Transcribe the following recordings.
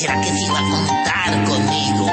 ¿Será que sí va a contar conmigo?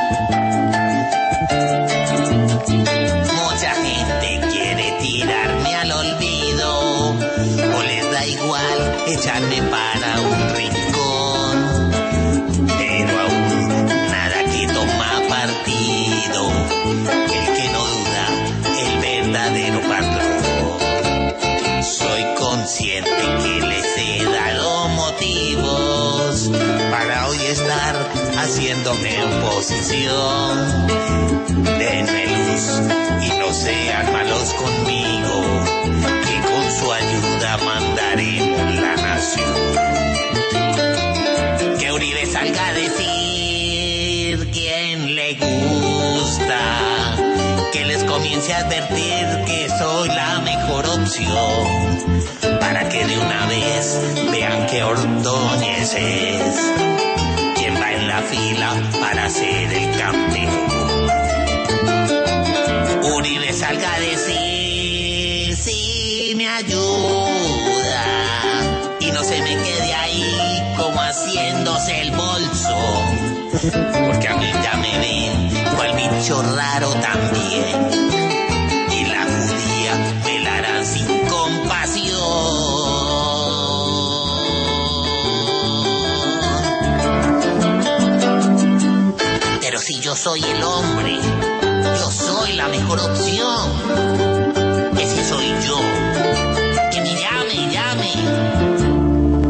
Mucha gente quiere tirarme al olvido, o les da igual echarme para un rincón, pero aún nada que toma partido el que no duda, el verdadero patrón. Soy consciente que les he dado motivos para hoy estar haciéndome oposición. Denme luz y no sean malos conmigo, que con su ayuda mandaremos la nación. Que Uribe salga a decir quién le gusta, que les comience a advertir que soy la mejor opción, para que de una vez vean que Ordóñez es quien va en la fila para ser el campeón. Uribe salga a decir si me ayuda y no se me quede ahí como haciéndose el bolso, porque a mí ya me ven cual bicho raro también, y la judía me la harán sin compasión. Pero si yo soy el hombre, yo soy la mejor opción.